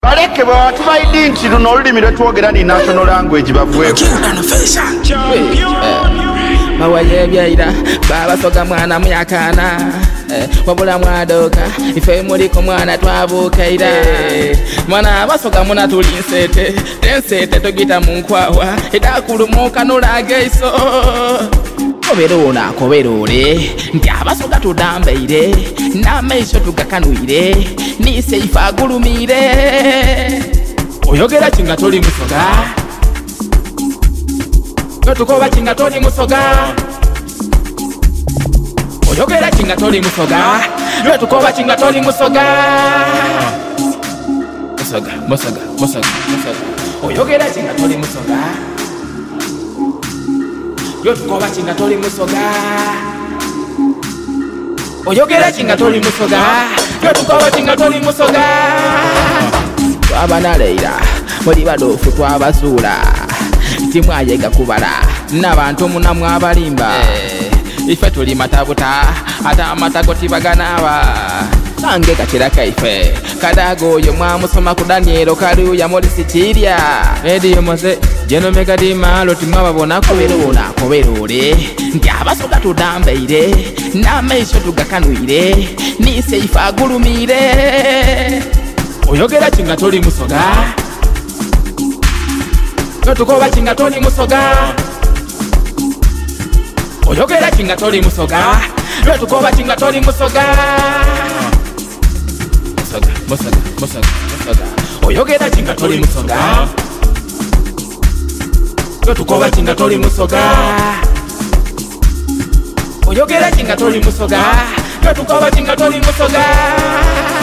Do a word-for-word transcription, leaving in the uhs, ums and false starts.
Baleke bwa tubaidi nti luno olulimi lwetwogera ni national language bavueko mawaye byaira baba soga mwana myakana wabula mwadoka ife muliko mwana twabukaira mwana basoga muna tulinsete tensete togita munkwawa edakulumuka nulageiso koberona koberore ndi abasoga tudambeire n'amaiso tugakanwire nise ifagulumire oyogera kinga toli musoga tukoba kinga toli musoga oyogera kinga toli musoga tukoba kinga toli musoga musoga musoga musoga musoga oyogera kinga toli musoga yo tukoba kinga toli musoga oyogera kinga toli musoga yo tukoba kinga toli musoga twabana leira muri badofu twabazula timwayega kubala n'abantu munamwe abalimba ife tuli matabuta ata amatago tibaganaba sange kakira kaife kadago yo mwamusoma ku Daniel kali ya Morisi Kirya radio mose jeno megadi malo timababona ko berona ko berore ndi abasoga tudambeire n'amaiso tugakanwire nise ifagulumire oyogera kinga toli musoga tukoba kinga toli musoga oyogera kinga toli musoga tukoba kinga toli musoga musoga musoga musoga musoga oyogera kinga toli musoga tukoba kinga toli musoga oyogera kinga toli musoga tukoba kinga toli musoga